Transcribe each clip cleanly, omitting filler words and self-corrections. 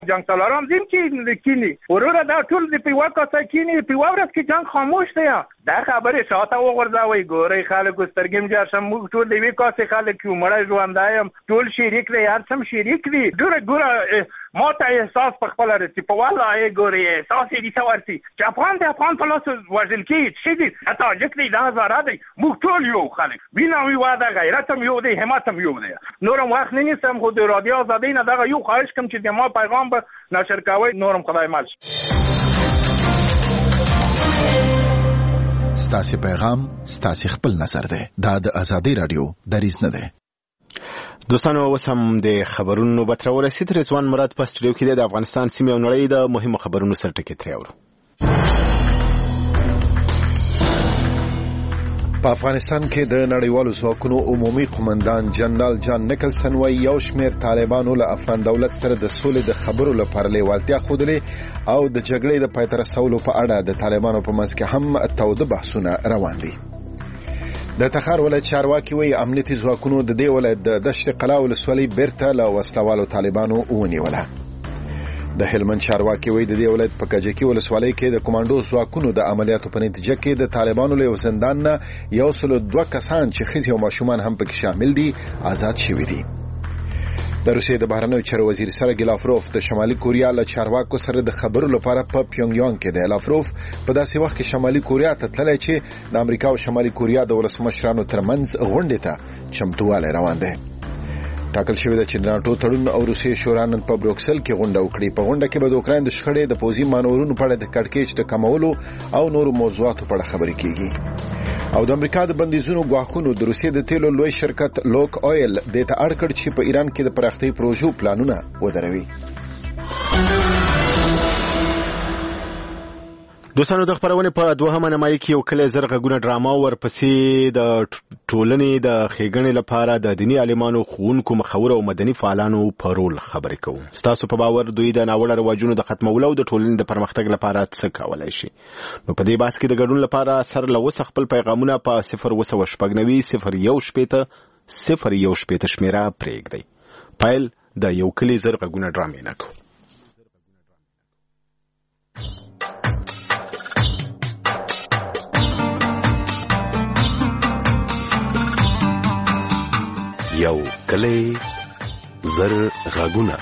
جنگ سالاران دیم که کینی ورور دا ټول د پیوا کاسه کینی پیوا ورځ کې جنگ خاموش دی دا خبره شاته وغورځوي ګوري خلکو سترګم جار سم موږ ټول دی کاسه خلک یو مړ ژوندایم ټول شریک دی هر سم شریک دی ګوره ما ته احساس په خپل رسي په والا یې ګوري احساس دې څورتي چې افغان په لاس وژل کې چې دې اته جکلی دا زاره دی موږ ټول یو خلک وینا وی واده غیرت هم یو دی همت هم یو دی نورم وخت نه نیسم خو د رادیو آزادۍ نه دغه یو خواهش کوم چې د ما پیغام به نشر کوي نورم خدای مل ستاسو پیغام ستاسو خپل نظر دی دا د آزادۍ رادیو دریز نه دی. دوستانو وسم د خبرونو بترول رسید رضوان مراد په سټوډیو کې د افغانستان سیمې او نړۍ د مهمو خبرونو سره ټکی تریاورو. په افغانستان کې د نړیوالو ځواکونو عمومي قومندان جنرال جان نیکلسن وايي یو شمېر طالبانو له افغان دولت سره د سولې د خبرو لپاره لیوالتیا ښودلې او د جګړې د پای ته رسولو په اړه د طالبانو په منځ کې هم تاوده بحثونه روان دي. د تخار ولایت چارواکي وايي امنیتي ځواکونو د دې ولایت د دشت قلعه ولسوالۍ بیرته له وسلوالو طالبانو ونیوله. د هلمند چارواکي وايي د دې ولایت په کجکي ولسوالۍ کې د کمانډو ځواکونو د عملیاتو په نتیجه کې د طالبانو له زندان نه 102 کسان چې ښځې او ماشومان هم پکې شامل دي آزاد شوي دي. د روسیې د بهرنیو چارو وزیر سرګی لاوروف د شمالي کوریا له چارواکو سره د خبرو لپاره په پیونګیانګ کې دی. لاوروف په داسې وخت کې شمالي کوریا ته تللی چې د امریکا او شمالي کوریا د ولسمشرانو ترمنځ غونډې ته چمتووالی روان دی. ټاکل شوی د چې ناټو تړون او روسیې شورا نن په بروکسل کې غونډه وکړي. په غونډه کې به د اوکراین د شخړې د پوځي مانورونو په اړه د کړکېچ د کمولو او نورو موضوعاتو په اړه خبرې کیږي. او د امریکا د بندیزونو غواخونو د روسیې د تیلو لوی شرکت لوک اویل د ته اړ کړ چې په ایران کې د پراختۍ پروژو پلانونه ودروي. دوستانو د خبرونه په دوهمه نمایي کې یو کله زرغونه ډراما ورپسې د ټولنې د خېګنې لپاره د دینی عالمانو خوونکو مخاور او مدني فعالانو په رول خبرې کوو. ستاسو په باور دوی د ناوړه رواجونو د ختمولو او د ټولنې د پرمختګ لپاره څه کولای شي؟ نو په دې بحث کې د ګډون لپاره سر له وسه خپل پیغامونه په 0 0 شمیره پرېږدئ. پایل د یو کلی زرغونه ډرامې نه کوو. یو کلی زر غاګونه.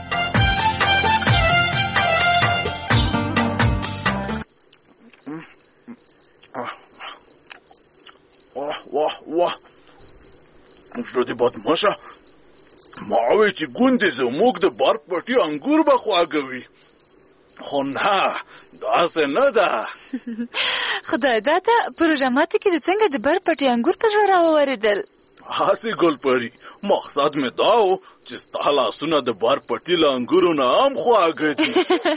واه زړه دې بدماشه ما وی چې ګوندې زموږ د بار پټي انګور به خواږوي خو نه داسې نه ده. خدای داته پروژاماتو کې د څنګه د بار پټي انګور په زړه راووریدل. هاسې ګل پری مقصد مې دا و چې ستا لاسونه د بار پټي له انګورو نه هم خواږه دي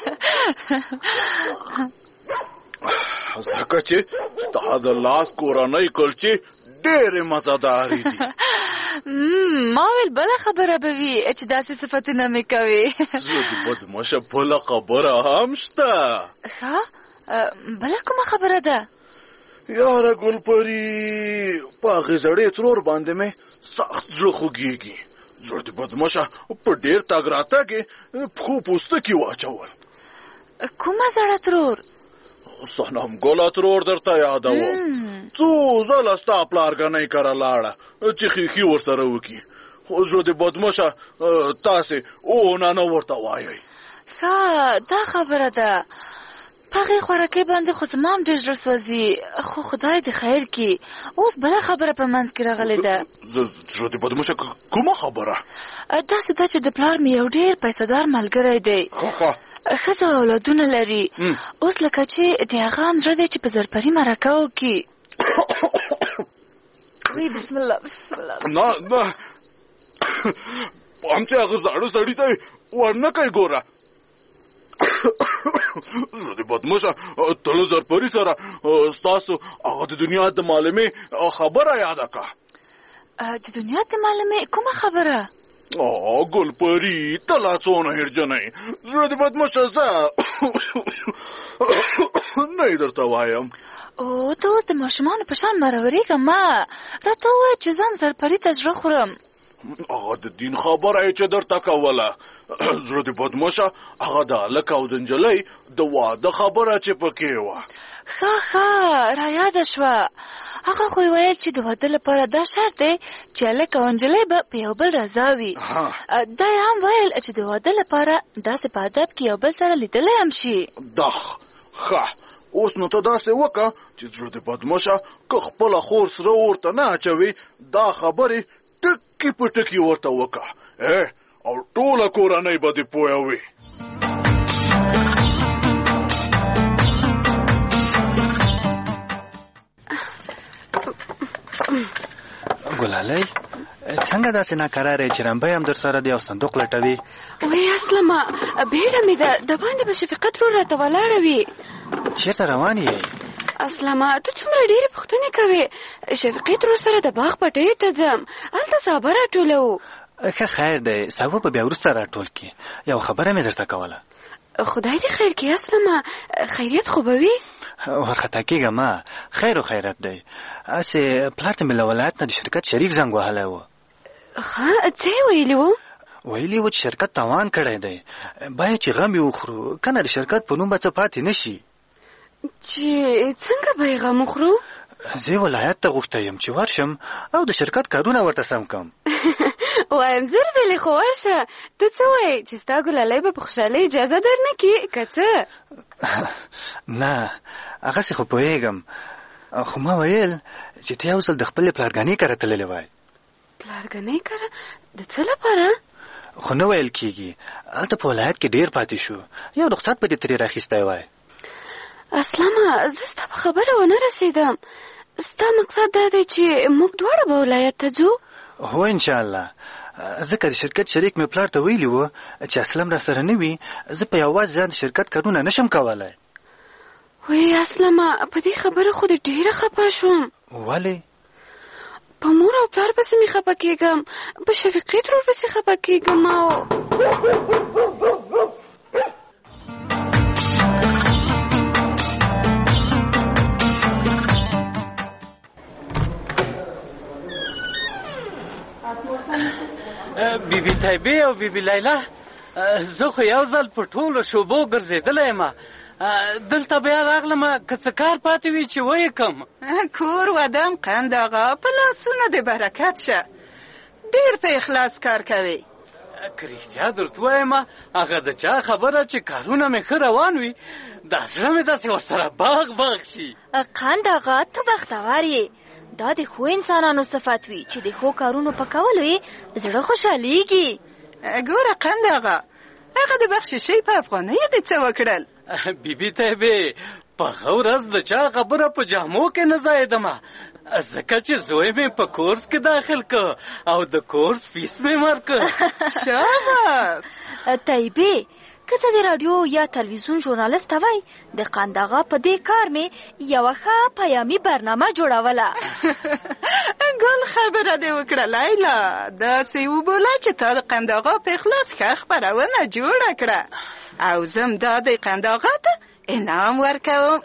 ځکه چې ستا د لاس کورنۍ کلچې ډېرې مزهدارې دي. ما ویل بله خبره به وي چې داسې صفتونه مې کوي. زه د بدماشه بله خبره هم شته. ښه بله کومه خبره ده؟ یاره ګل پری په هغې زړې ترور باندې مې سخت زړه خوږېږي. زړه د بدماشه په ډېر تګ راتګ یې پښو پوستکي واچول. کومه زړه ترور؟ صنم ګله ترور درته یادوم. څو ځله ستا پلارګنۍ کره لاړه چې خیخي ورسره وکړي خو زړه د بدماشه تاسې نه ورته وایئ. ښه دا خبره ده. په هغې خوراکۍ باندې خو زما هم ډېر زړه سوځي خو خدای دې خیر کړي. اوس بله خبره په منځ کې راغلې ده. زړه د بدماشه کومه خبره؟ داسې ده چې د پلار مې یو ډېر پیسهدار ملګری دی. ښځه او اولادونه لري. اوس لکه چې د هغه هم زړه دی چې په زرپري مرکه وکړي. بسم الله بسم الله. نه پام چې هغه زاړه سړي ته ورنه کوي. ګوره زه د بدماشه تله زرپري سره ستاسو هغه د دنیا د معلمې خبره یاده که. د دنیا د معلمې کومه خبره؟ ګل پری ته لا څونه هرجنۍ. زړه د بدماشه زه نه یې درته وایم. ته اوس د ماشومانو په شان مرورېږه. ما راته ووایه چې ځم زرپري ته زړه خورم. هغه د دین خبره یې چې درته کوله. زړه دې بدمشه، هغه د هلک او د نجلۍ د واده خبره چې پکې وه. ښه رایاده شوه. هغه خو یې ویل چې د واده لپاره دا شرط دی چې هلک او نجلۍ به په یو بل رضا وي. دا یې هم ویل چې د واده لپاره داسې په ادب کې یو بل سره لیدلی هم شي. ښه اوس نو ته داسې وکړه چې زړه دې بدمشه که خپله خور سره ورته نه اچوي، دا خبرې ټکي په ټکي ورته وکړه او ټوله کورنۍ به دې پوه وي. ګلالۍ څنګه داسې ناکراره چې رمبی هم در سره دی او صندوق لټوي؟ وای اسلمه بیړه مې ده، د باندې به شفقت رو راته ولاړه وي. چېرته روان یې؟ اسلمه ته څومره ډېرې پوښتنې کوې. شفقت رو سره د باغ پټیو ته ځم، هلته سابه راټولو. ښه خیر دی، سابه به بیا وروسته راټول کړي. یو خبره مې درته کوله. خدای دې خیر کړي اسلمه، خیریت خو به وي؟ ورخطا کېږه ما، خیر و خیرت دی. هسې پلار ته مې له ولایت نه د شرکت شریک زنګ وهلی و. څه یې ویلي و؟ ویلي و چې شرکت تاوان کړی دی، باید چې غم یې وخورو، که نه د شرکت په نوم به څه پاتې نه شي. چې څنګه به یې غم وخورو؟ زه ولایت ته غوښتی یم چې ورشم او د شرکت کارونه ورته سم کړم. وایم زر ځلې خو ورشه. ته څه وایې چې ستا ګلالۍ به په خوشحالۍ اجازه در نه کړي که څه؟ نه هغسې خو پوهېږم، خو ما ویل چې ته یو ځل د خپلې پلارګانې کره تللی وای. پلارګانۍ کره؟ د څه لپاره؟ خو نه ویل کېږي، هلته په ولایت کې ډېر پاتې شو، یو رخصت به دې ترې راخیستی وای. اسلامه زه ستا په خبره ونه رسېدم. ستا مقصد دا دی چې موږ دواړه به ولایت ته ځو؟ هو انشاءالله. ځکه د شرکت شریک مې پلار ته ویلي و چې اسلم را سره نه وي، زه په یوازې ځان د شرکت کارونه نشم کولی. وی اسلمه په دې خبره خو دې ډېره خفه شوم. ولې؟ په مور او پلار پسې مې خفه کېږم، په شفقت رور پسې خفه کېږم او بیبي طیبې او بیبي لیلا، زه خو یو ځل په ټولو شوبو ګرځېدلی یم، دلته بیا راغلم که څه کار پاتې وي چې ویې کم. کور ودم قند آقا، په لاسونه د برکت شه، ډېر په اخلاص کار کوي. که رښتیا درته ووایم هغه د چا خبره چې کارونه مې ښه روان وي، دا زړه مې داسې ورسره باغ شي. قند آقا ته بختور یې، دا د ښو انسانانو صفت وي چې د ښو کارونو په کولو یې زړه خوشحالیږي. ګوره قند آقا، هغه د بخششۍ په افغانیو دې څه وکړل؟ بیبي طیبې په هغه ورځ د چا خبره په جامو کې نه ځایېدمه، ځکه چې زوی مې په کورس کې داخل که او د کورس فیس مې ورکړ. شاباس. طیبې که څه د راډیو یا تلویزیون ژورنالست ته وای، د قند آقا په دې کار مې یوه ښه پیامي برنامه جوړوله. ګل خبره دې وکړه لیلا، داسې وبوله چې تا د قند آقا په اخلاص ښه خپرونه جوړه کړه، او زم دا د قند آقا ته انعام ورکوم.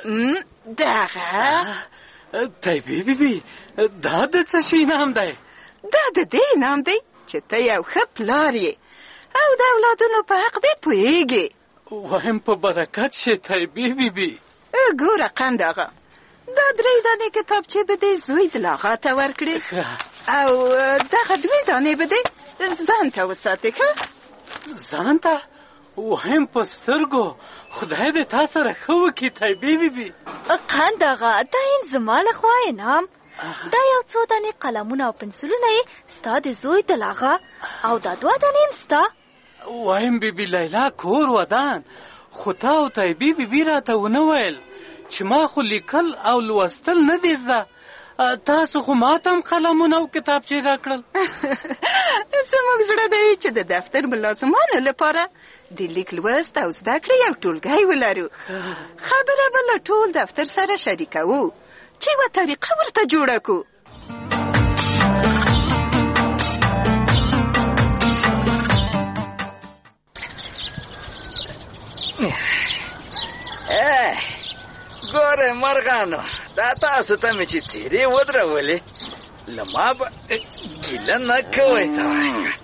دغه طیبې بیبي، دا د څه شي انعام دی؟ دا د دې انعام دی چې ته یو ښه پلار یې او د اولادونو په حق دې پوهېږې. وایم په برکت شي طیبې بیبي. ګوره قند آقا، دا 3 دانې کتابچې به دې زوی د لاغا ته ورکړې او دغه 2 دانې به دې ځان ته وساتې. ښه ځان ته؟ وایم په سترګو، خدای دې تا سره ښه وکړي طیبې بیبي. قند آقا دا هم زما له خوا انعام، دا یو څو دانې قلمونه او پنسلونه یې ستا د زوی د لاغا او دا 2 دانې هم ستا. وایم بیبي لیلا کور ودان، خو تا او طیبې بیبي راته ونه ویل چې ما خو لیکل او لوستل نه دي زده، تاسو خو ماته هم قلمونه او کتابچې راکړل. زموږ زړه دی چې د دفتر ملازمانو لپاره د لیک لوست او زده کړې یو ټولګی ولرو. خبره به له ټول دفتر سره شریکوو چې یوه طریقه ورته جوړه کړو. ګوره مرغانو، دا تاسو ته مې چې څیرې ودرولې، له ما به ګیله نه کوئ توایکه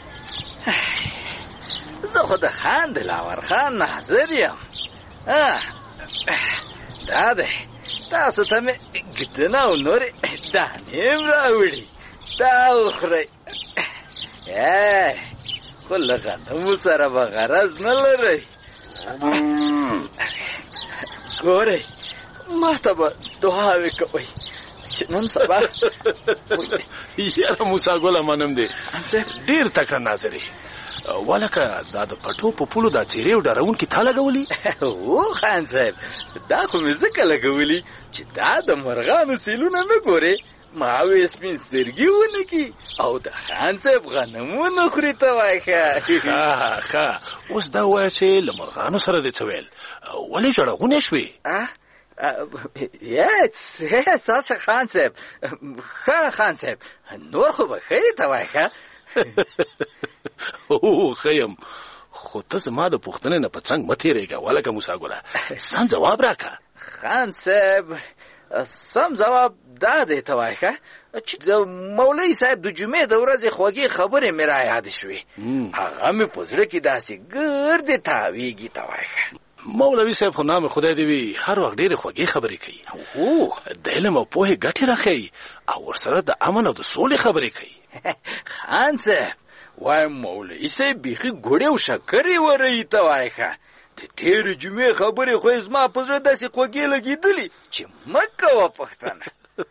زه خو د خان دلاور خان ناظر یم دا دی تاسو ته مې ګیدنه او نورې دانې هم راوړي دا وخورئ خو له غنمو سره به غرض نه لرئ ګورئ ما ته به دعاوې کوئ چې نن سبا یاره موسی ګله منم دی ډېر تکړه ناظر یې ولکه دا د پټو په پولو دا څېرې او ډارونکي تا لګولي او خان صاحب دا خو مې ځکه لګولي چې دا د مرغانو سیلونه نه ګورې ما وې سپین سترګې ونه کي او د خان صاحب غنمونه خوري ته وایي ښه اوس دا وایه چې له مرغانو سره دې څه ویل ولې ژړغونې شوې ستاسو خان صاحب ښه خان صاحب نور خو به ښه ته وایي او ښه یم خو ته زما د پوښتنې نه په څنګ مه تېرېږه ولکه موسی ګله سم جواب راکړه خان صاحب سم جواب دا دی ته وایي چې د مولوي صاحب د جمعې د ورځې خوږې خبرې مې را یادې شوې هغه مې په زړه کې داسې ګردې تاویږي ته وایي مولوي صاحب خو نام خدای دې وي هر وخت ډېرې خوږې خبرې کوي د علم او پوهې ګټې راښیي او ورسره د امن او د سولې خبرې کوي خان صاحب وایم مولوي صاحب بیخي ګوړې او شکرې ورئي ته وایي د تېرې جمعې خبرې خو یې زما په زړه داسې خوږې لګېدلې چې مه کوه پښتنه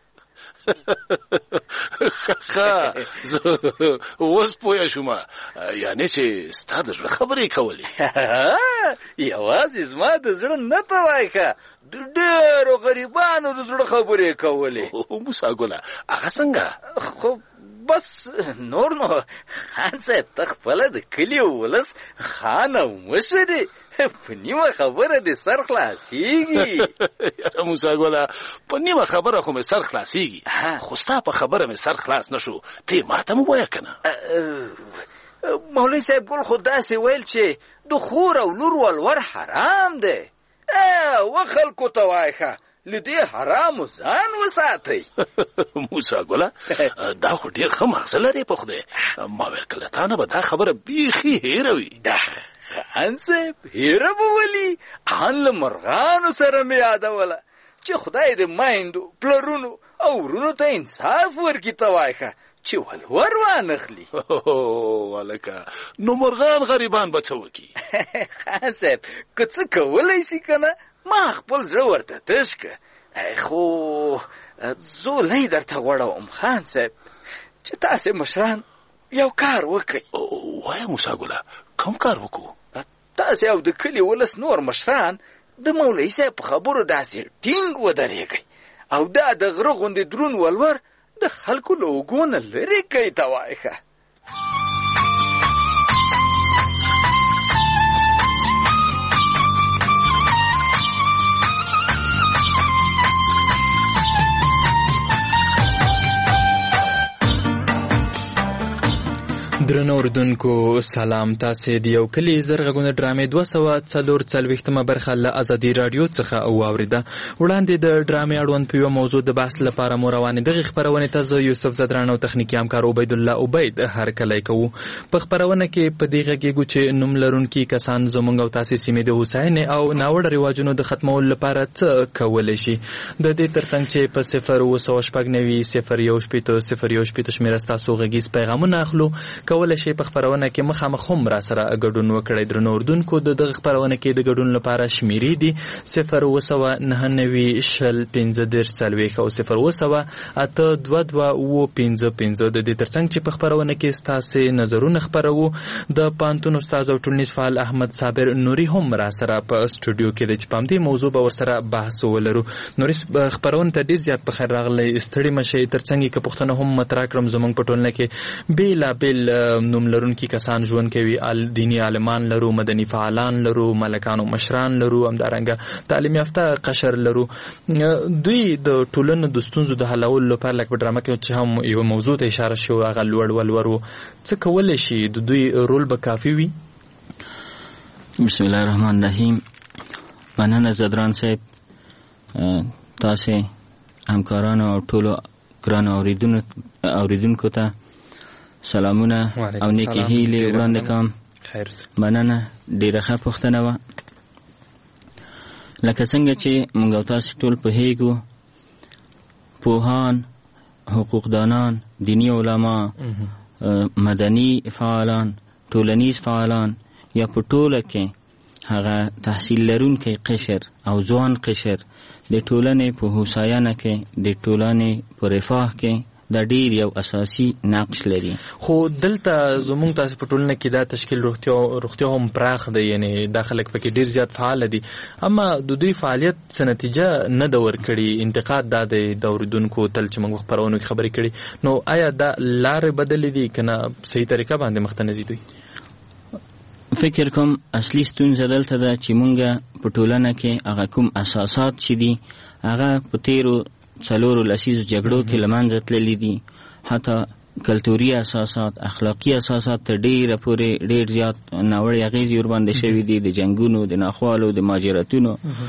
زه اوس پوه شوم یعنې چې ستا د زړه خبرې کولې یوازې زما د زړه نه ته وایي د ډېرو غریبانو د زړه خبرې کولې موسی ګله هغه څنګه خو بس نور نو خان صاحب ته خپله د کلي ولس خان او مشر یې په نیمه خبره دې سر خلاصېږي موسی ګله په نیمه خبره خو مې سر خلاصېږي خو ستا په خبره مې سر خلاص نه شو ته یې ماته مو وایه که نه مولوي صاحب ګل خو داسې ویل چې د خور او لور ولور حرام دی و خلکو ته وایه له دې حرامو ځان وساتئ موسی ګله دا خو ډېر ښه مغزه لرې په خدای ما ویل که له تا نه به دا خبره بیخي هېره وي خان صاحب هېره به ولي ان له مرغانو سره مې یادوله چې خدای د میندو پلرونو او ورونو ته انصاف ورکړي ته وایه چې ولور وانخلي هلکه نو مرغان غریبان به څه وکړي خان صاحب که څه کولی شي که نه ما خپل زړه ورته تش که خو زولی درته غوړوم خان صاحب چې تاسې مشران یو کار وکئ وایه موسی ګله کوم کار وکړو تاسې او د کلي ولس نور مشران د مولوي صاحب په خبرو داسې ټینګ ودرېږئ او دا د غره غوندې دروند ولور د خلکو له اوږو نه لرې کوئ ته وایه درنو اوریدونکو سلام تاسې د یو کلي زرغږونه ډرامې 244 برخه له ازادي راډیو څخه واورېده وړاندې د ډرامې اړوند په یوه موضوع د بحث لپاره مو روانې دغې خپرونې ته زه یوسف زدران او تخنیکي همکار عبیدالله عبید هرکلی کوو په خپرونه کې په دې غږیږو چې نوم لرونکي کسان زموږ او تاسې سیمې د هوساینې او ناوړه رواجونو د ختمولو لپاره څه کولی شي د دې ترڅنګ چې په 0 شمېره ستاسو غږیز پیغامونه اخلو کولی شي په خپرونه کې مخامخ هم را سره ګډون وکړئ درنو اردوونکو د دغه خپرونه کې د ګډون لپاره شمیرې دي 079901540 او 080822255 د دې ترڅنګ چې په خپرونه کې ستاسو نظرونه خپروو د پانتون استاد او ټولنیز فعال احمد صابر نوري هم را سره په استودیو کې د چپام دي موضوع به ورسره بحث ولرو نوري خپرونه ته ډیر زیات په خیر راغلی ستړي مشه ترڅنګ کې پښتنه هم مطرح کړم زمونږ په ټولنه کې بیل نوم لرونکي کسان ژوند کوي دینی عالمان لرو مدني فعالان لرو ملکان او مشران لرو همدارنګه تعلیم یافته قشر لرو دوی د ټولنې د ستونزو د حلولو لپاره لکه په ډرامه کې چې هم یو موضوع ته اشاره شو هغه لوړ ولورو څه کولی شي د دوی رول به کافي وي بسم الله الرحمن الرحیم مننه زدران صاحب تاسې همکارانو او ټولو ګرانو اوریدونکو ته سلامونه او نیکی هیلې وړاندې کوم. مننه، ډېره ښه پوښتنه وه. لکه څنګه چې موږ او تاسو ټول پوهېږو، پوهان، حقوقدانان، دینی علما، مدني فعالان، ټولنیز فعالان یا په ټوله کې هغه تحصیل لرونکی قشر او ځوان قشر د ټولنې په هوساینه کې، د ټولنې په رفاه کې دا ډیر یو اساسي نقش لري. خو دلته زموږ تاسو په ټولنه کې دا تشکیل روغتیا هم پراخ دی، یعنی دا خلک پکې ډیر زیات فعال دي، اما د دوی فعالیت څه نتیجه نه ده ورکړي. انتقاد دا دی د اوریدونکو تل چې موږ خبرونو کې خبرې کړي، نو آیا دا لارې بدلې دي که نه صحیح طریقه باندې مخته نه ځي دوی؟ فکر کوم اصلي ستونزه دلته ده چې مونږ په ټولنه کې هغه کوم اساسات چې دي هغه په تیرو 4 لسیزو جګړو کې له منځه تللي دي. حتی کلتوري اساسات، اخلاقي اساسات تر ډېره پورې ډېر زیات ناوړې اغېزې ورباندې شوي دي، د جنګونو، د ناخوالو، د مهاجرتونو.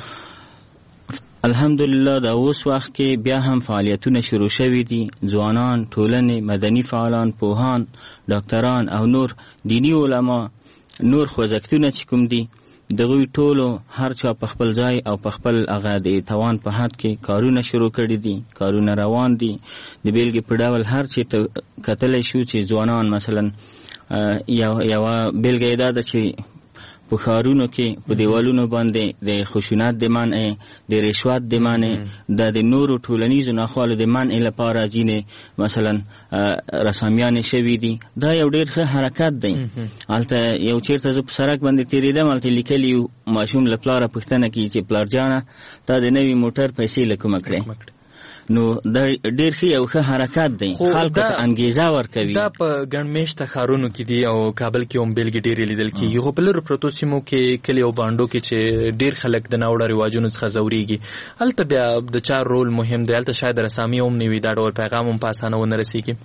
الحمدلله دا اوس وخت کې بیا هم فعالیتونه شروع شوي دي. ځوانان، ټولنې، مدني فعالان، پوهان، ډاکټران او نور دینی علما، نور خوځښتونه چې کوم دي، دغوی ټولو هر چا په خپل ځای او په خپل هغه د توان په حد کې کارونه شروع کړي دي، کارونه روان دي. د بیلګې په ډول هر چې کتلی شو چې ځوانان مثلا یوه بیلګه یې دا ده چې په ښارونو کې په دیوالونو باندې د خشونت د منع، د رشوت د منع، د نورو ټولنیزو ناخوالو د منع لپاره ځینې مثلا رسامیانې شوي دي. دا یو ډېر ښه حرکت دی. هلته یو چېرته زه په سړک باندې تېرېدم، هلته لیکلي یو ماشوم له پلاره پوښتنه کوي چې پلار جانه تا د نوي موټر پیسې له کومه کړې؟ نو دا ډېر ښه یو ښه حرکت دی، خلکو ته انګیزه ورکوي. دا په ګڼ مېشته ښارونو کې دي او کابل کې هم بیلګې ډېرې لیدل کېږي. خو په لرو پرتو سیمو کې، کلي او بانډو کې چې ډېر خلک د ناوړه رواجونو څخه ځورېږي، هلته بیا د چا رول مهم دی. هلته شاید رسامي هم نه وي، دا ډول پیغام هم په اسانه ونه رسېږي.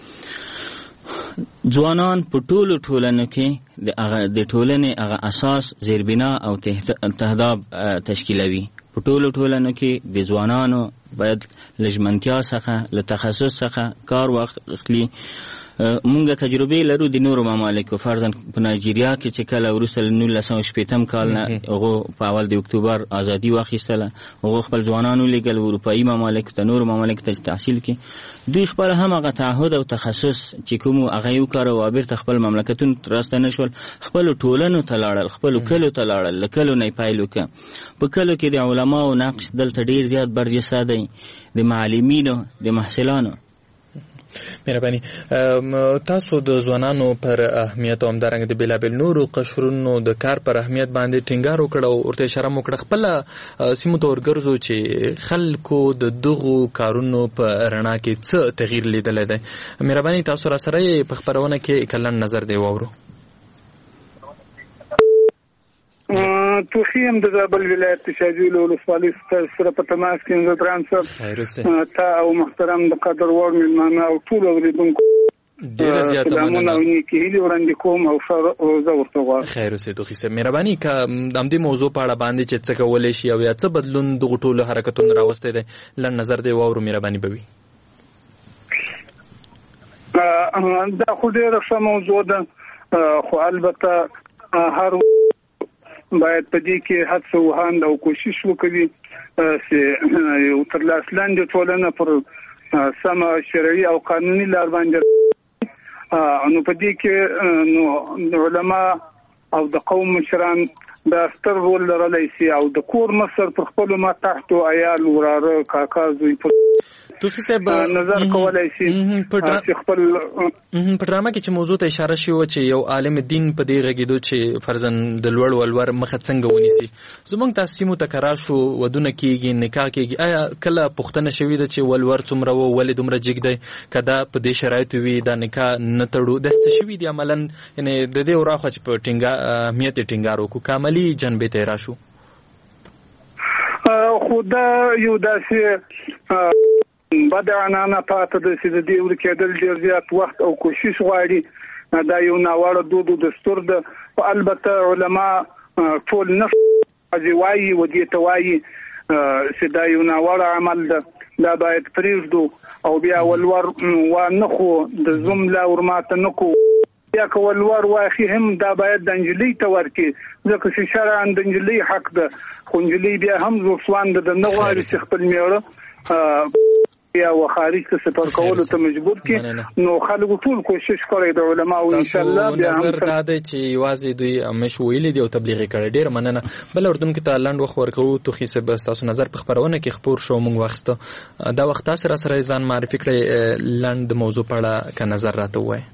ځوانان په ټولو ټولنو کې د ټولنې هغه اساس، زیربنا او تهداب تشکیلوي. په ټولو ټولنو کې د ځوانانو باید له ژمنتیا څخه، له تخصص څخه کار واخلي. مونږ تجربې لرو د نورو ممالکو، فرضاً په نایجیریا کې چې کله وروسته له 1960 کال نه هغو په اول د اکتوبر ازادي واخیستله، هغو خپل ځوانان ولیږل اروپایي ممالکو ته، نورو ممالکو ته تحصیل کړي. دوی خپله هم هغه تعهد او تخصص چې کوم هغه یې وکاروه او بېرته خپل مملکتونو ته راستنه شول، خپلو ټولنو ته لاړل، خپلو کلو ته لاړل، له کلو نه یې پیل وکړه. په کلو کې د علماو نقش دلته ډېر زیات برجسته دی، د معلمینو، د محصلانو. مهرباني، تاسو د ځوانانو پر اهمیت او همدارنګه د بېلابېل نورو قشرونو د کار پر اهمیت باندې ټینګار وکړ او ورته اشاره مو کړه. خپله سیمو ته ورګرځو چې خلکو د دغو کارونو په رڼا کې څه تغییر لیدلی دی. مهرباني، تاسو را سره یې په خپرونه کې کلن نظر دی واورو. توخیم د زابل ولایت شاجویل ولسوالۍ سره په تماس کې نظران صاحب تا او محترم د قدر وړ مېلمانه او ټول اوریدونکو ډېره زیاته مننه او نیکې هیلې وړاندې کوم او زه ورته غواړم. خیر اوسې توخي صاحب، مهرباني که د همدې موضوع په اړه باندې چې څه کولی شي او یا څه بدلون دغو ټولو حرکتونو راوستی دی، لنډ نظر دی واورو. مهرباني به وي. دا خو ډېره ښه موضوع ده، خو البته هر باید په دې کې هڅه وهاند او کوشش وکړي چې یو تر لاس لاندې ټولنه پر سمه شرعي او قانوني لار باندې نو په دې کې نو علما او د قوم مشران دا ستر رول لرلی شي او د کور مشر پر خپلو ماتحتو عیال، وراره، کاکا، زوی توفي صاحب نظر کولای شي چې خپل په ډرامه کې چې موضوع ته اشاره شوې چې یو عالم دین په دې غږېدو چې فرضاً د لوړ ولور مخه څنګه ونیسي. زموږ تاسو سیمو ته قرار شو، ودونه کېږي، نکاح کېږي، آیا کله پوښتنه شوې ده چې ولور څومره و، ولې دومره جګ دی؟ که دا په دې شرایطو وي دا نکاح نه تړو، داسې شوي دي عملاً؟ یعنې د دې وراخوا چې په اهمیت یې ټینګار وکړو، که عملي جنبې ته یې راشو؟ خو دا یو داسې بد عنعنه پاتې ده چې د دې ورکېدل ډېر زیات وخت او کوشش غواړي. دا یو ناوړه دود او دستور ده. البته علما ټول نه وایي و دې ته وایي چې دا یو ناوړه عمل ده دا باید پرېږدو او بیا ولور وانخو د زوم لا ورماته نکو یا که ولور واخی هم دا باید د نجلۍ ته ورکړي ځکه چې شرعاً د نجلۍ حق ده خو نجلۍ بیا هم زوسوانده ده نه غواړي چې خپل میړه یا خارج ته سفر کولو ته مجبور کی نو خلکو ټول کوشش کوي د علماو ان شاء الله بیا هم نظر دا دی چې یوازې دوی مش ویلي دی او تبلیغ کړي ډیر مننه بل اردن کې ته لاند وخت ورکو تو خې سه تاسو نظر په خبرونه کې خبر شو مونږ وخت دا وخت سره سره ځان معرفي کړي لاند موضوع په اړه کا نظر راته وای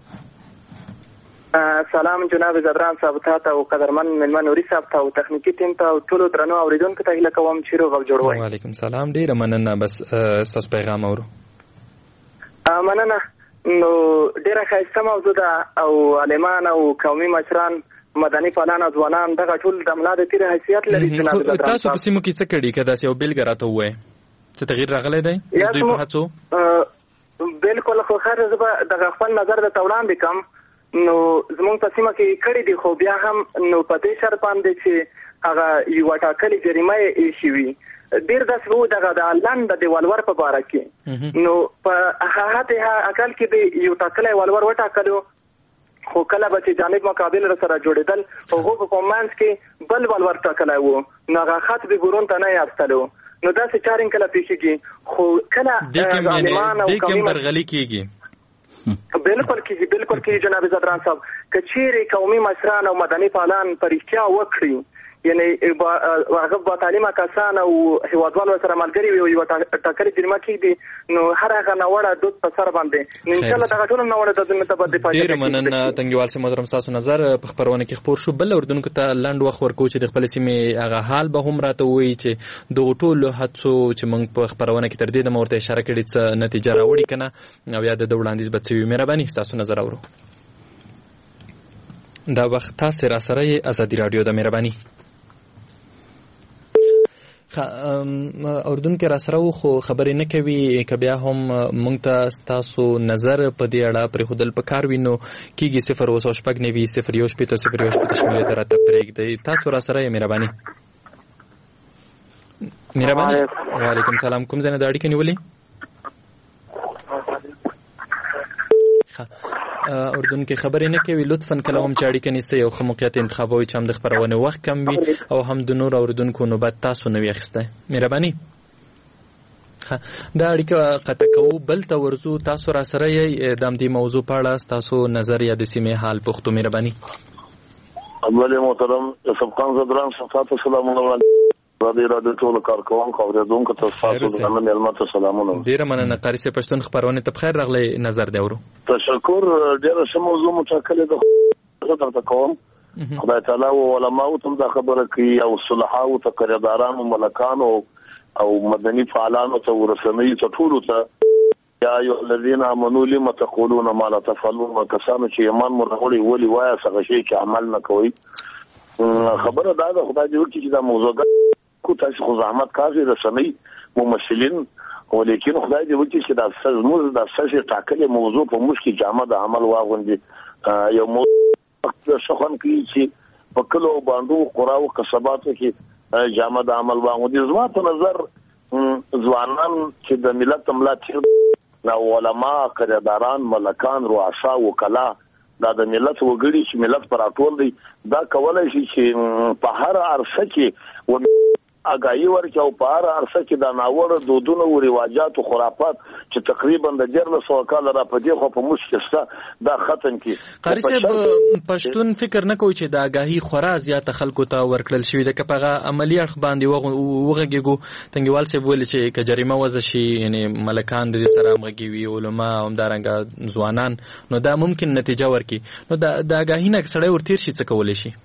سلام جناب زدران صاحب ته او قدرمن ملمن نوري صاحب ته او تخنیکی ټیم ته او ټول درنو اوریدونکو ته هیله کوم چې روغ او جوړ وای. وعلیکم سلام ډیر مننه بس تاسو پیغام اورو. مننه نو ډیره ښایسته موضوع ده او عالمان او قومي مشران مدني فعالان ځوانان دغه ټول د ملا د تیر حیثیت لري جناب زدران. تاسو په سیمو کې څه کړي کدا یو بیلګه راته وای څه تغییر راغلی دی دوی په هڅو بالکل خو خیر زه دغه خپل نظر د توړاندې کوم نو زمونږ په سیمه کې کړي دي خو بیا هم نو په دې شرط باندې چې هغه یو ټاکلې جریمه یې ایښې وي ډېر داسې وو دغه د لنډ د ولور په باره کې نو په هغه اقل کې به یو ټاکلی ولور وټاکلو خو کله به چې جانب مقابل سره جوړېدل هغو په منځ کې بل ولور ټاکلی وو نو هغه خط به ګورون ته نه یاستلو نو داسې چارې کله پیښېږي خو کله ظالمان او قومي برغلي کېږي بالکل کېږي جناب زدران صاحب که چیرې قومي مشران او مدني فعالان په رښتیا وکړي یعنی هغه با تعلیمه کسان او هیوادوالو سره ملګري وي او یوه ټاکلې جریمه کېږدي نو هر هغه ناوړه دود په سر باندې نو انشاءالله دغه ټول ناوړه دودونه ته به دفاع ډېره مننه تنګیوال صاحب محترم ستاسو نظر په خپرونه کې خپور شو بل اردونکو ته لنډ وخت ورکوو چې د خپلې سیمې هغه حال به هم راته ووایي چې دغو ټولو هڅو چې موږ په خپرونه کې تر دې دمه ورته اشاره کړې څه نتیجه راوړي که نه او یا د ده وړاندیز به څه وي مهرباني ستاسو نظر اورو دا وخت تاسې راسره یې ازادي راډیو د مهرباني اردن کې را سره وو خو خبرې نه کوي که بیا هم موږ ته ستاسو نظر په دې اړه پرېښودل پکار وي نو کېږي 0 شمېرې ته راته پرېږدئ تاسو را سره یې مهرباني وعلیکم سلام کوم ځای نه د اړیکې نیولې اردن کې خبرې نه کوي لطفا کله هم چې اړیکه نیسئ یو ښه موقعیت انتخابوئ چې هم د خپرونې وخت کم وي او هم د نور اورېدونکو نوبت تاسو نه وي اخیستی مهرباني دا اړیکه قطع کوو بل ته ورځو تاسو را سره یې د همدې موضوع په اړه ستاسو نظر یا د سیمې حال پوښتو مهرباني اول محترم سبقان زدران صفات سلامونه راډیو ټول کارکوونکو اوریدونکو ته تاسو د نن ملمت سلامونه ډیره مننه قاری صاحب پښتون خبرونه ته بخیر راغلی نظر دی ورو تشکر ډیره ښه موضوع مټاکلې ده درته کوم خدای تعالی او علماء ته دا خبره کوي او صلحاء او تقریداران او ملکان او مدني فعالان او ورسنۍ ته ټول ته یا ایو الذین آمنوا لم تقولون ما لا تفعلون کسانو چې ایمان مرغړي ولي وایي څنګه شي چې عمل نه کوي خبره دا ده خدای دې وکړي چې دا موضوع کو تاسو خو زحمت کاږي رسنۍ ممثلین ولیکن خدای دې وکړي چې دا موږ د اساسي ټاکلې موضوع په مشکل جامه د عمل واغوندي یو موضوع شخصن کې چې په کلو باندې قراو کسباتو کې جامه د عمل واغوندي زما په نظر ځوانان چې د ملت ملاتړ نو علماء قرارداران ملکان رؤسا وکلا دا د ملت وګړي چې ملت پر اټول دی دا کولای شي چې په هر عرصه کې و اګایي ورکه او په هر عرصه کې دا ناوړه دودونه او رواجات او خرافات چې تقریبا د 1400 کال را پدې خو په مشکسته دا ختم کی قاری صاحب پښتون فکر نه کوي چې دا اګاهي خورا زیات خلکو ته ورکړل شوی د کپغه عملی اړخ باندې وغږیږو تنګوال صاحب ویل چې کجریمه وځ شي یعنی ملکان د سره مغږی وی علما هم دارنګ ځوانان نو دا ممکن نتیجه ورکي نو دا اګاهي نه سړی ورتیر شي څه کولای شي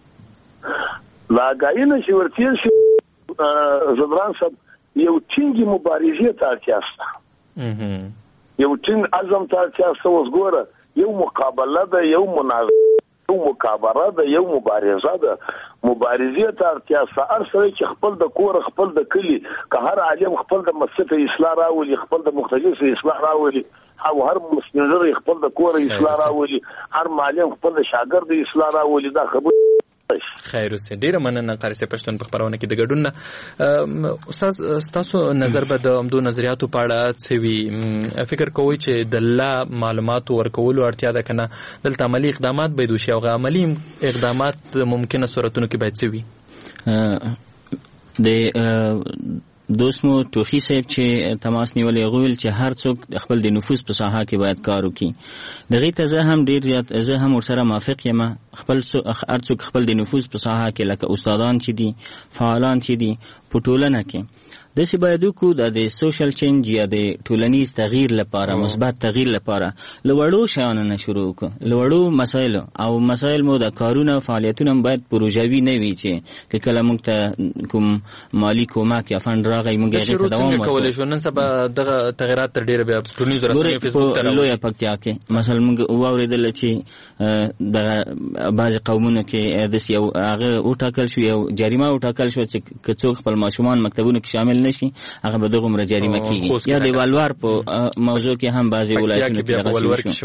لا اګاهي نه شي ورتیر شي زدران صاحب یو ټینګي مبارزه ته اړتیا شته یو ټینګ عزم ته اړتیا شته وګوره یو مقابله ده یو مناظره یو مکابره ده یو مبارزه ده مبارزه ته اړتیا شته هر سړی چې خپل د کور خپل د کلی که هر عالم خپل د مسجد اصلاح راولي خپل د مختلف اصلاح راولي او هر مسنجر خپل د کور اصلاح راولي هر معلم خپل د شاګرد اصلاح راولي دا خبره خیر اوسه. ډیره مننه قاری صاحب پښتون په خبرونه کې د ګډون. استاد تاسو نظر به د امدو نظریاتو په اړه څه وی؟ فکر کوئ چې د لا معلومات ورکولو اړتیا ده کنه دلته عملی اقدامات باید وشي او عملی اقدامات ممکنه صورتونو کې باید څه وي؟ د دوست مو توخی صاحب چې تماس نیولې غویل چې هر څوک خپل د نفوذ په ساحه کې باید کار وکړي. دغه ته زه هم ډیر زیات زه هم ورسره موافق یم. خپل هر څوک خپل د نفوذ په ساحه کې لکه استادان چې دي، فعالان چې دي په ټولنه کې داسې باید وکړو د سوشل چینج یا د ټولنیز تغییر لپاره، مثبت تغییر لپاره له وړو شیانو نه شروع وکړو، له وړو مسایلو. او مسایل مو د کارونه فعالیتونه باید پروژوي نه وي چې کله موږ ته کوم مالی کومک یا فند راغی موږ یې ته دوام ورکړو. کولای شو نن سبا دغه تغیرات تر ډیره بیا ټولنیز رسنیو فیسبوک ته راوړي. پکتیا کې مثلا موږ واوریدل چې د بعض قومونو کې د یو هغه وټاکل شو، یو جریمه وټاکل شو چې کڅوک خپل ماشومان مکتبونو کې شامل نشي هغه به دغه جریمه کیږي. یا د والوار په موضوع کې هم بعضی ولایتونو کې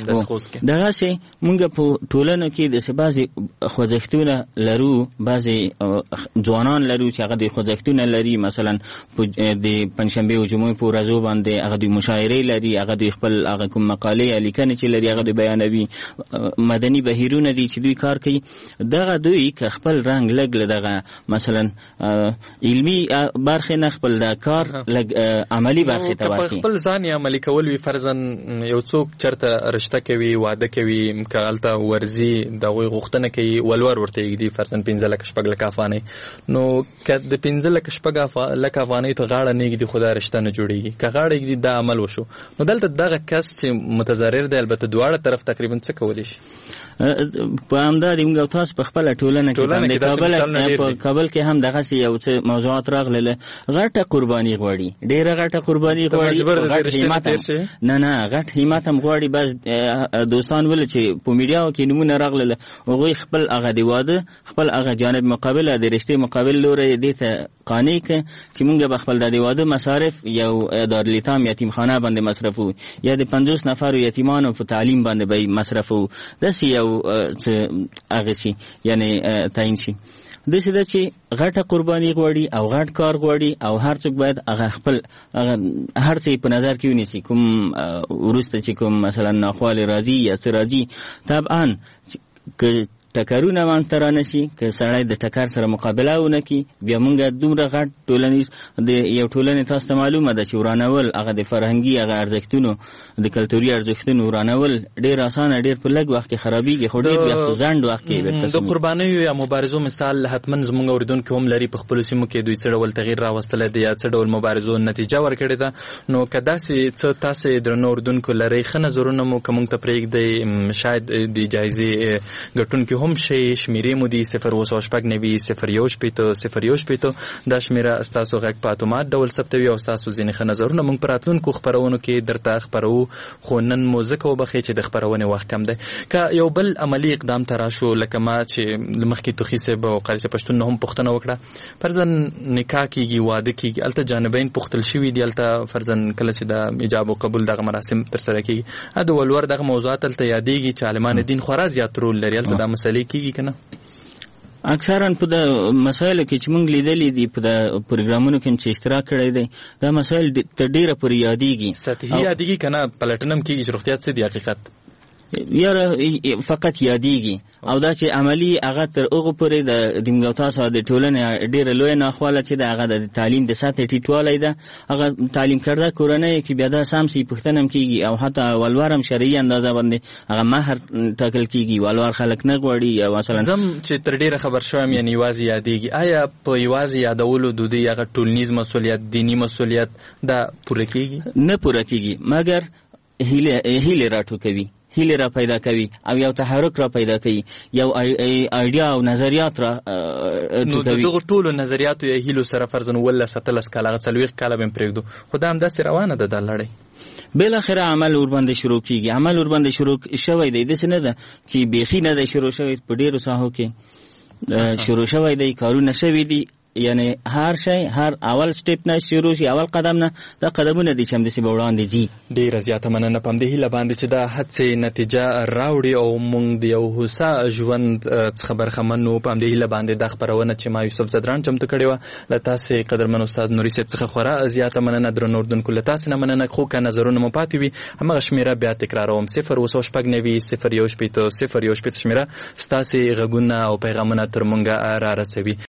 دغه سي موږ په ټولنو کې د بعضی خوځښتونه لرو، بعضی ځوانان لرو چې هغه د خوځښتونه لري. مثلا د پنځشنبه او جمعې په ورځو باندې هغه د مشاعرې لري، هغه د خپل هغه کوم مقالې لیکنې چې لري هغه د بیانوي. مدني بهیرونه دي چې دوی کار کوي. دغه دوی که خپل رنگ لګ دغه مثلا علمي برخه نه خپل د کار عملی برخه ته ورکړي. خپل ځان عملی کول وی فرضاً یو څوک چرته رشته کوي، واده کوي، کالته ورزي دغه غوښتنه کوي، ولور ورته یګدي فرضاً 15 لک شپږ لک افغانۍ. نو کله د 15 لک شپږ لک افغانۍ ته غاړه نه یګدي خدای رشته نه جوړیږي. که غاړه یګدي دا عمل وشو نو دلته دغه کس چې متضرر دی البته دواړه طرف تقریبا څه کولی شي؟ په همدا د موږ تاسو په خپل ټولنه کې په کابل کې هم دغه یو څه موضوعات راغله. غټه قرباني غواړي، ډیره غټه قرباني غواړي. نه غټ همت هم غواړي. بس دوستان ول چې په میډیا کې نمونه راغله هغه خپل هغه دی واده خپل هغه جانب مقابله د رشته مقابل لوري دي ته قانع ک چې مونږ به خپل د واده مصارف یو دارالایتام یتیمخانه باندې مصرفو یا د 50 نفر یتیمانو په تعلیم باندې به مصرفو. داسې یو هغه شي یعنی تعین شي. د څه د چې غټه قرباني غواړي او غټ کار غواړي او هر څوک باید هغه خپل هر څه په نظر کې ونیسي. کوم ورسته چې کوم مثلا ناخواله راځي یا څه راځي طبعا که ټکرونه مونږ ته رانشي، که سړی د ټکر سره مقابله ونه کړي بیا مونږ دومره غټ ټولنیز د یو ټولنې تاسو ته معلومه ده چې ورانول هغه د فرهنګي هغه ارزښتونو د کلتوري ارزښتونو ورانول ډېر اسانه ډېر په لږ وخت کې خرابېږي خو ډېر بیا په ځنډ وخت کې د قربانیو یا مبارزو مثال حتما زموږ اوریدونکي هم لري په خپلو سیمو کې دوی څه ډول تغییر راوستلی دی یا څه ډول مبارزو نتیجه ورکړې ده. نو که داسې څه تاسې درنو اوریدونکو لرئ ښه نظرونه مو که موږ ته پرېږدئ شاید د جایزې ګټونکي هم شي. شمیرې مو دي 0899001 دا شمیره ستاسو غږ په اتومات ډول ثبتوي او ستاسو ځینې ښه نظرونه موږ په راتلونکو خپرونو کې درته خپرو. خو نن مو ځکه وبخئ چې د خپرونې وخت کم دی. که یو بل عملي اقدام ته راشو لکه ما چې مخکې توخي صاحب او قاري صاحب پښتون هم پوښتنه وکړه فرضاً نکاح کېږي، واده کېږي، هلته جانبین پوښتل شوي دي، هلته فرضاً کله چې د ایجاب او قبول دغه مراسم ترسره کېږي د ولور دغه موضوعات هلته یادېږي چې عالمان دین خورا زیات رول لري. هلته دا مسلې کېږي که نه؟ اکثرا په د مسایلو کې چې موږ لیدلې دي په د پروګرامونو کې چې اشتراک کړی دی دا مسایل تر ډیره پورې یادېږي. سطحي یادېږي که نه پلټنه هم کېږي چې روغتیا څه دی حقیقت یا فقط یادېږي او دا چې عملی هغه تر هغه پورې د موږ تاسو د ټولنې ډېره لویه ناخواله چې د هغه د تعلیم د سطحې ټیټوالی ده هغه تعلیم کرده کورنۍ کې بیا دا سم سي پوښتنه هم کېږي او حتی ولور هم شرعي اندازه باندې هغه مهر ټاکل کېږي. ولور خلک نه غواړي یا مثلا زم چې تر ډېره خبر شوم یعنې یوازې یادېږي. آیا په یوازې یادولو د دوی هغه ټولنیز مسؤلیت دیني مسؤلیت دا پوره کېږي؟ نه پوره کېږي مګر هیلې راټوکوي، هیله را پیدا کوي او یو تحرک را پیدا کوي، یو ایډیا او نظریات را ټوکوي. نو دغه ټولو نظریاتو یا هیلو سره فرضاً 17 کاله 40 کاله بهم پرېږدو خو دا همداسې روانه ده دا لړۍ. بالاخره عمل ورباندې شروع کیږي. عمل ورباندې شروع شوی دی، داسې نه ده چې بیخي نه دی شروع شوی. په ډېرو ساحو کې شروع شوی دی، کارونه شوي دي یعنی هر شی هر اول سټیپ نه شروع شي، اول قدم نه دا قدمونه دي چې همداسې به وړاندې ځي. ډېره زیاته مننه په همدې هیله باندې چې دا هڅې نتیجه راوړي او موږ د یو هوسا ژوند څخه برخمن وو. په همدې هیله باندې دا خپرونه چې ما یوسف زدران چمتو کړې وه له تاسې قدرمن استاد نوري صاحب څخه خورا زیاته مننه. درنو اردونکو له تاسې نه مننه. خو که نظرونه مو پاتې وي همغه شمېره بیا تکراروم 0 شمېره ستاسې غږونه او پیغامونه تر موږ را رسوي.